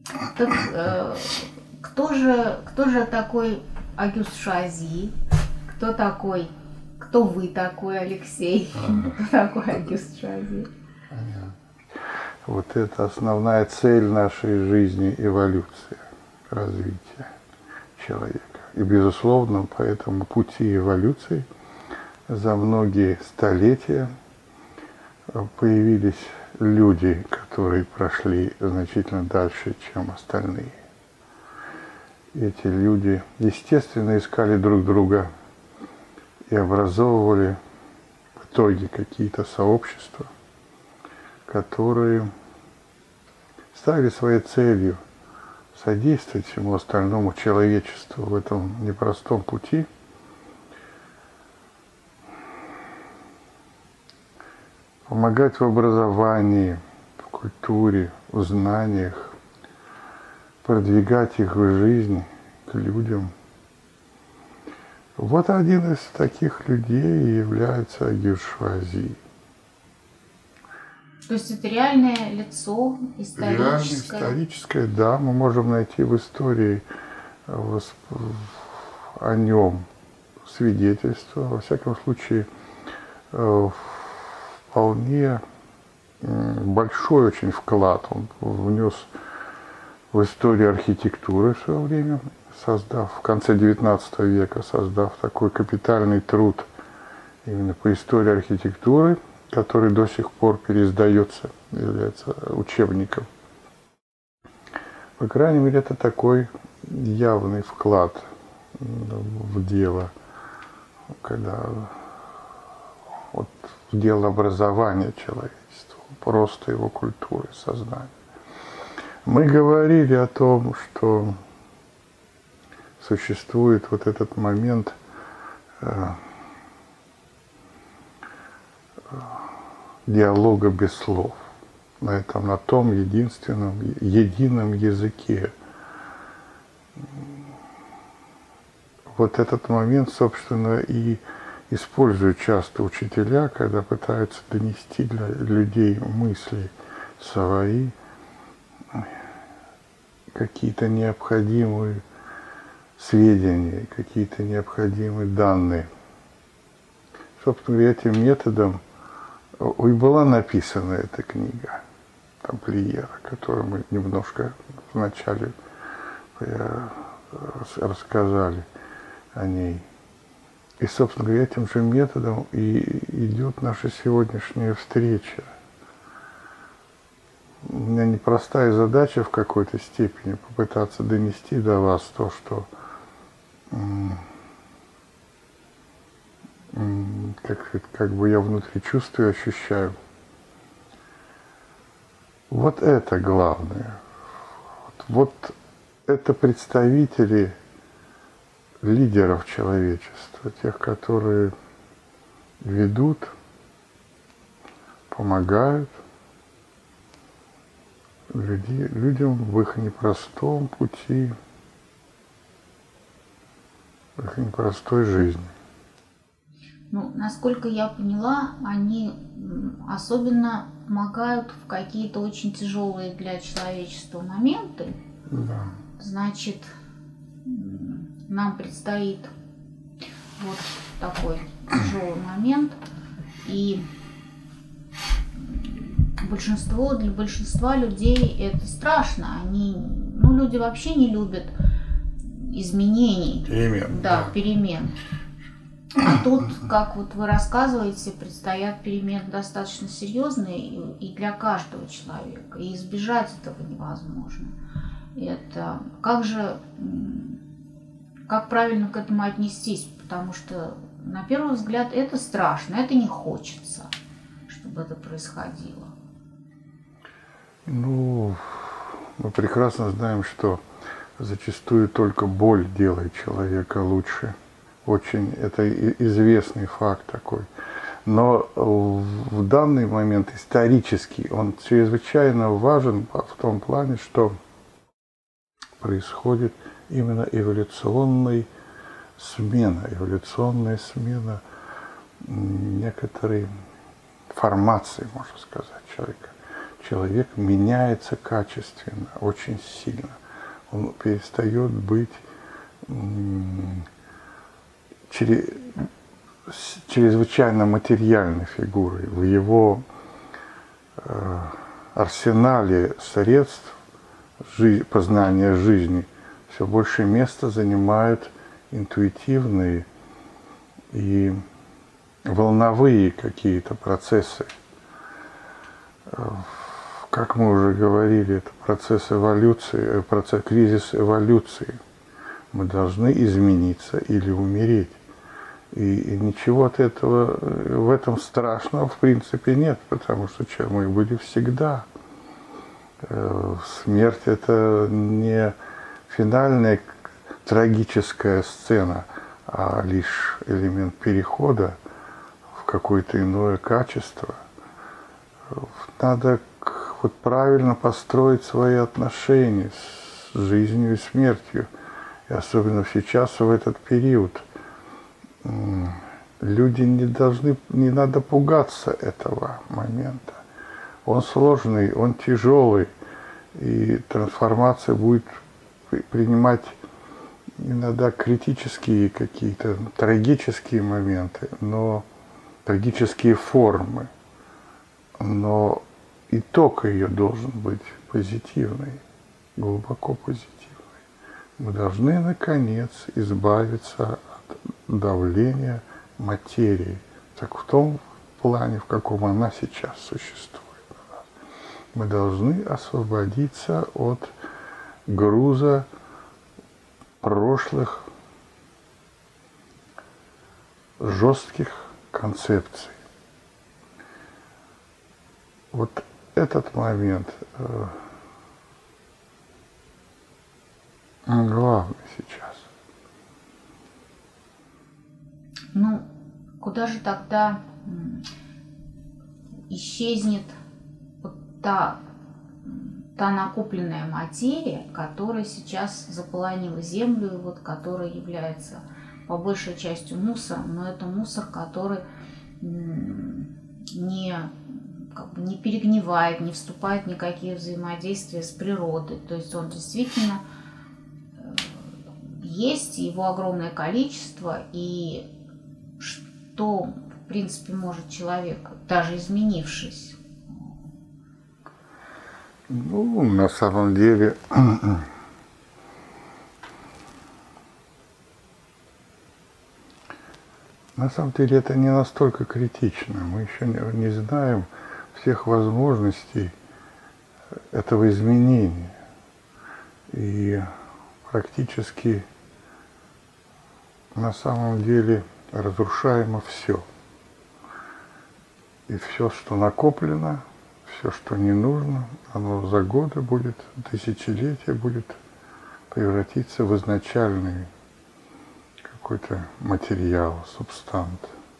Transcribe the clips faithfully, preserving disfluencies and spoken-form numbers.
Так, э, кто же, кто же такой Огюст Шуази? Кто такой, кто вы такой, Алексей? Ага. Кто такой Огюст Шуази? Понятно. Вот это основная цель нашей жизни — эволюция, развитие человека. И, безусловно, по этому пути эволюции за многие столетия появились люди, которые прошли значительно дальше, чем остальные. Эти люди, естественно, искали друг друга и образовывали в итоге какие-то сообщества, которые ставили своей целью содействовать всему остальному человечеству в этом непростом пути, помогать в образовании, в культуре, в знаниях, продвигать их в жизнь к людям. Вот один из таких людей и является Огюст Шуази. То есть это реальное лицо, историческое? Реально историческое, да. Мы можем найти в истории о нем свидетельства. Во всяком случае, вполне большой очень вклад он внес в историю архитектуры в свое время, создав в конце девятнадцатого века, создав такой капитальный труд именно по истории архитектуры, который до сих пор переиздается, является учебником. По крайней мере, это такой явный вклад в дело, когда вот в дело образования человечества, просто его культуры, сознания. Мы говорили о том, что существует вот этот момент э, диалога без слов, на этом, на том единственном, едином языке. Вот этот момент, собственно, и используют часто учителя, когда пытаются донести для людей мысли свои, какие-то необходимые сведения, какие-то необходимые данные. Собственно говоря, этим методом и была написана эта книга «Тамплиера», которую мы немножко вначале рассказали о ней. И, собственно говоря, этим же методом и идет наша сегодняшняя встреча. У меня непростая задача в какой-то степени попытаться донести до вас то, что как, как бы я внутри чувствую, ощущаю. Вот это главное. Вот, вот это представители лидеров человечества, тех, которые ведут, помогают люди, людям в их непростом пути, в их непростой жизни. Ну, насколько я поняла, они особенно помогают в какие-то очень тяжелые для человечества моменты. Да. Значит, нам предстоит вот такой тяжелый момент, и большинство, для большинства людей это страшно. Они, ну, люди вообще не любят изменений. Перемен. Да, да. перемен. А тут, как вот вы рассказываете, предстоят перемены достаточно серьезные и для каждого человека, и избежать этого невозможно. Это как же, как правильно к этому отнестись, потому что на первый взгляд это страшно, это не хочется, чтобы это происходило. Ну, мы прекрасно знаем, что зачастую только боль делает человека лучше. Очень это известный факт такой. Но в данный момент исторически он чрезвычайно важен в том плане, что происходит именно эволюционная смена, эволюционная смена некоторой формации, можно сказать, человека. человек меняется качественно, очень сильно. Он перестает быть чрезвычайно материальной фигурой. В его арсенале средств познания жизни все больше места занимают интуитивные и волновые какие-то процессы. Как мы уже говорили, это процесс эволюции, процесс кризис эволюции. Мы должны измениться или умереть. И, и ничего от этого, в этом страшного в принципе нет, потому что мы были всегда. Смерть – это не финальная трагическая сцена, а лишь элемент перехода в какое-то иное качество. Надо вот правильно построить свои отношения с жизнью и смертью. И особенно сейчас, в этот период, люди не должны, не надо пугаться этого момента. Он сложный, он тяжелый, и трансформация будет принимать иногда критические какие-то трагические моменты, но трагические формы. Но итог ее должен быть позитивный, глубоко позитивный. Мы должны, наконец, избавиться от давления материи, так в том плане, в каком она сейчас существует. Мы должны освободиться от груза прошлых жестких концепций. Вот этот момент э, главный сейчас. Ну, куда же тогда исчезнет вот та, та накопленная материя, которая сейчас заполонила Землю, и вот которая является по большей части мусором, но это мусор, который не, как бы не перегнивает, не вступает в никакие взаимодействия с природой. То есть он действительно есть, его огромное количество, и что, в принципе, может человек, даже изменившись? Ну, на самом деле, на самом деле это не настолько критично. Мы еще не, не знаем всех возможностей этого изменения. И практически на самом деле разрушаемо все. И все, что накоплено, все, что не нужно, оно за годы будет, тысячелетия будет превратиться в изначальный какой-то материал, субстант.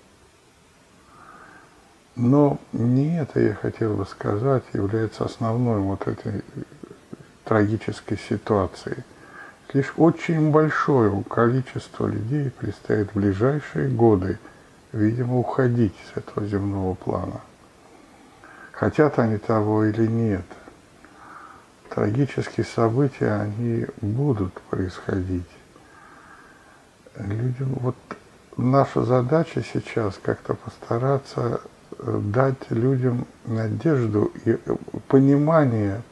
Но не это, я хотел бы сказать, является основной вот этой трагической ситуацией. Лишь очень большое количество людей предстоит в ближайшие годы, видимо, уходить с этого земного плана. Хотят они того или нет. Трагические события, они будут происходить. Людям, вот наша задача сейчас как-то постараться дать людям надежду и понимание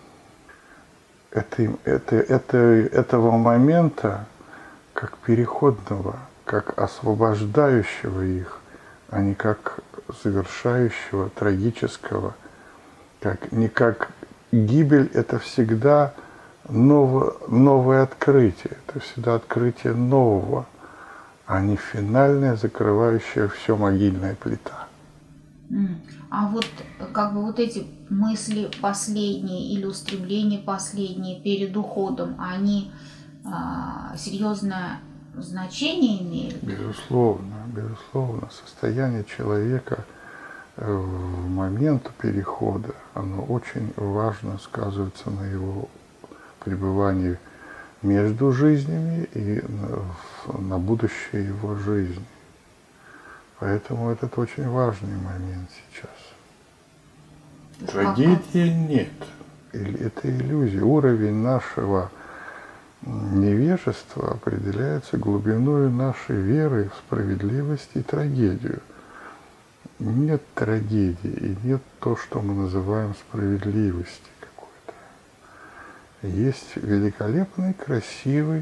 этой, этой, этой, этого момента как переходного, как освобождающего их, а не как завершающего, трагического, как, не как гибель, это всегда новое, новое открытие, это всегда открытие нового, а не финальная, закрывающая все могильная плита. А вот как бы вот эти мысли последние или устремления последние перед уходом, они а, серьезное значение имеют? Безусловно, безусловно. Состояние человека в момент перехода, оно очень важно сказывается на его пребывании между жизнями и на, на будущее его жизни. Поэтому этот очень важный момент сейчас. Трагедии нет. Это иллюзия. Уровень нашего невежества определяется глубиной нашей веры в справедливость и трагедию. Нет трагедии и нет то, что мы называем справедливостью какой-то. Есть великолепный, красивый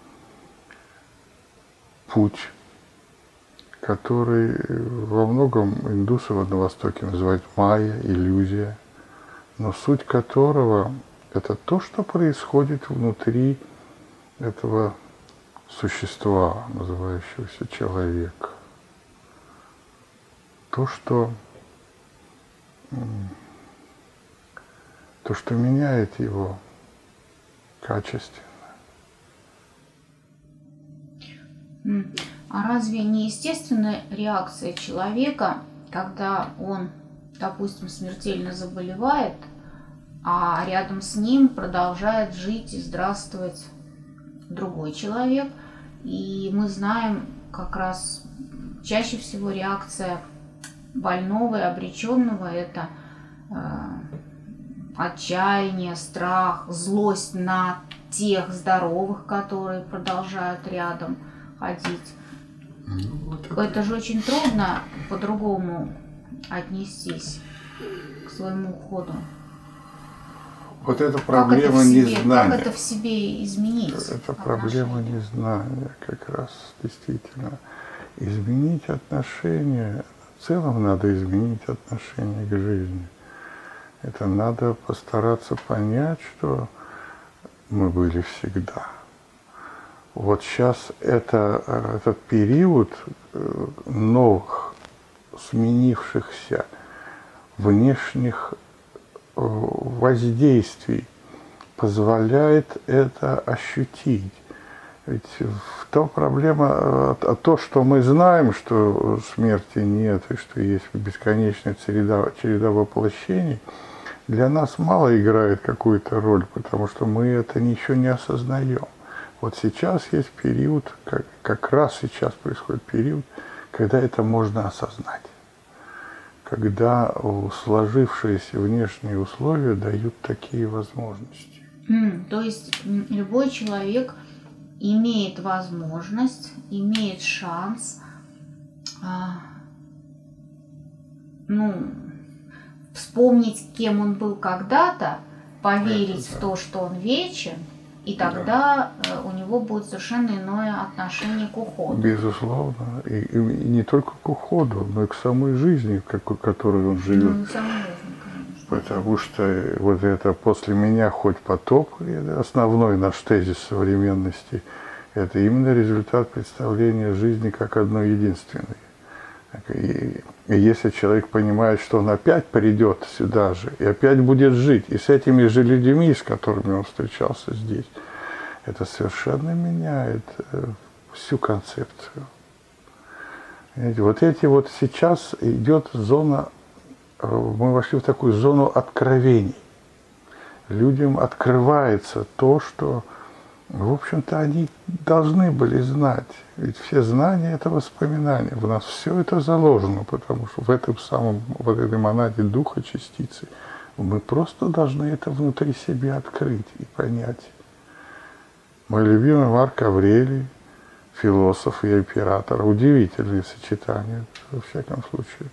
путь, который во многом индусы на Востоке называют майя, иллюзия, но суть которого – это то, что происходит внутри этого существа, называющегося человек. То, что, то, что меняет его качественно. А разве не естественная реакция человека, когда он, допустим, смертельно заболевает, а рядом с ним продолжает жить и здравствовать другой человек? И мы знаем, как раз чаще всего реакция больного и обреченного – это э, отчаяние, страх, злость на тех здоровых, которые продолжают рядом ходить. Ну, вот это... это же очень трудно по-другому отнестись к своему уходу. Вот это проблема незнания. Как это в себе изменить? Это проблема незнания как раз, действительно. Изменить отношения, в целом надо изменить отношение к жизни. Это надо постараться понять, что мы были всегда. Вот сейчас это, этот период новых, сменившихся внешних воздействий позволяет это ощутить. Ведь в том проблема, а то, что мы знаем, что смерти нет и что есть бесконечная череда, череда воплощений, для нас мало играет какую-то роль, потому что мы это ничего не осознаем. Вот сейчас есть период, как, как раз сейчас происходит период, когда это можно осознать. Когда сложившиеся внешние условия дают такие возможности. Mm, то есть любой человек имеет возможность, имеет шанс а, ну, вспомнить, кем он был когда-то, поверить это, в то, что он вечен, и тогда да. у него будет совершенно иное отношение к уходу. Безусловно. И, и не только к уходу, но и к самой жизни, в которой он живет. Ну, и к самой жизни, конечно. Потому что вот это «после меня хоть потоп», основной наш тезис современности, это именно результат представления жизни как одной единственной. И, и если человек понимает, что он опять придет сюда же, и опять будет жить, и с этими же людьми, с которыми он встречался здесь, это совершенно меняет всю концепцию. Понимаете, вот эти вот сейчас идет зона, мы вошли в такую зону откровений. Людям открывается то, что, в общем-то, они должны были знать. Ведь все знания – это воспоминания. В нас все это заложено, потому что в этом самом, в этой монаде духа частицы мы просто должны это внутри себя открыть и понять. Мой любимый Марк Аврелий, философ и император, удивительные сочетания, во всяком случае.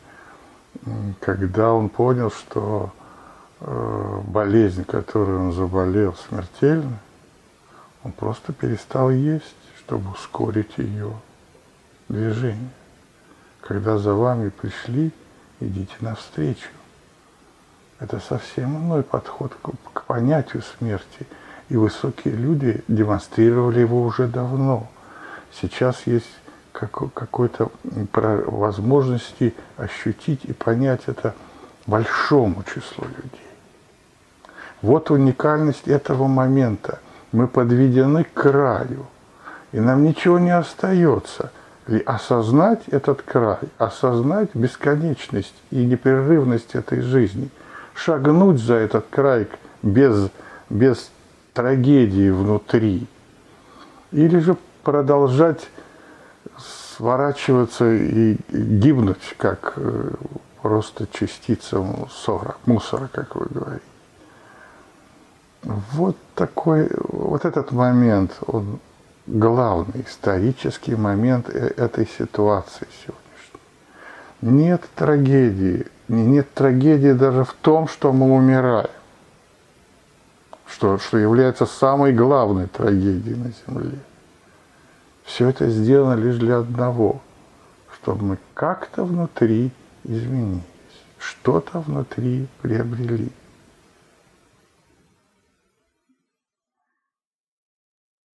Когда он понял, что э, болезнь, которой он заболел, смертельна, он просто перестал есть, чтобы ускорить ее движение. Когда за вами пришли, идите навстречу. Это совсем иной подход к, к понятию смерти. И высокие люди демонстрировали его уже давно. Сейчас есть как, какой-то возможности ощутить и понять это большому числу людей. Вот уникальность этого момента. Мы подведены к краю, и нам ничего не остается. И осознать этот край, осознать бесконечность и непрерывность этой жизни, шагнуть за этот край без, без трагедии внутри, или же продолжать сворачиваться и гибнуть, как просто частица мусора, мусора, как вы говорите. Вот такой, вот этот момент, он главный исторический момент этой ситуации сегодняшней. Нет трагедии, нет трагедии даже в том, что мы умираем, что, что является самой главной трагедией на Земле. Все это сделано лишь для одного, чтобы мы как-то внутри изменились, что-то внутри приобрели.